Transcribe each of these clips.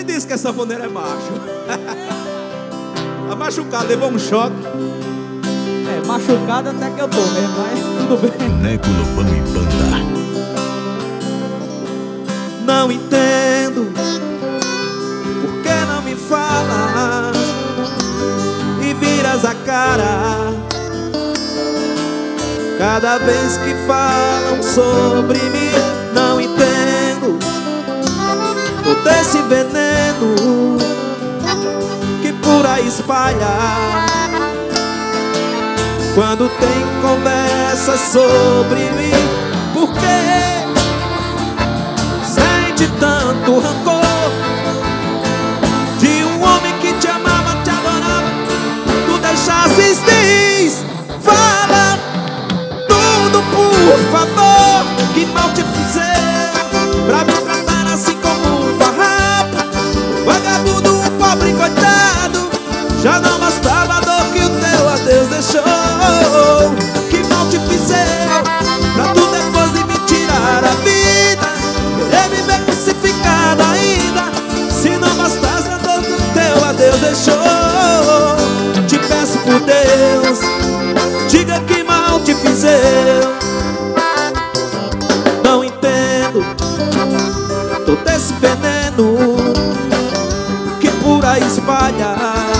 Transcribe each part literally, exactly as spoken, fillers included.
disse que essa sanfoneira é macho. Tá machucado, levou um choque. É, machucado até que eu tô mesmo, mas tudo bem. Neco Lobão e Banda. Não entendo por que não me falas e viras a cara cada vez que falam sobre mim. Não entendo todo esse veneno que por aí espalha quando tem conversa sobre mim. Por que sente tanto rancor de um homem que te amava, te adorava? Tu deixasses, diz, fala tudo, por favor. Que mal te fizeram pra me tratar assim como um farrapo, vagabundo, um pobre coitado? Já não bastava a dor que o teu adeus deixou. Que mal te fizeram pra tu depois de me tirar a vida, querer me ver crucificado ainda? Se não bastasse a dor que o teu adeus deixou, te peço por Deus, diga que mal te fizeram. Não entendo todo esse veneno que por aí espalha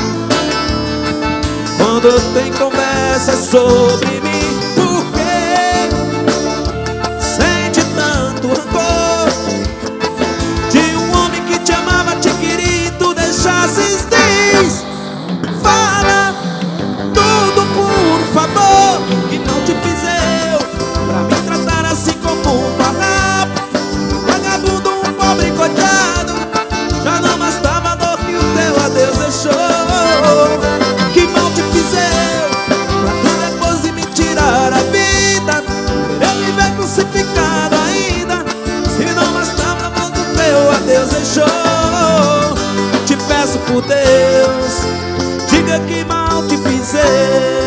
quando tem conversa sobre mim. Por que sente tanto rancor de um homem que te amava, te queria e tu deixasses, diz, fala tudo, por favor. Que não te fiz eu pra me tratar assim como um farrapo, vagabundo, um pobre coitado? Já não bastava a dor que o teu adeus deixou. Que mal te fiz eu pra tu depois de me tirar a vida, eu me ver crucificado ainda? Se não bastava a dor que o teu adeus deixou, te peço por Deus, diga que mal te fiz eu.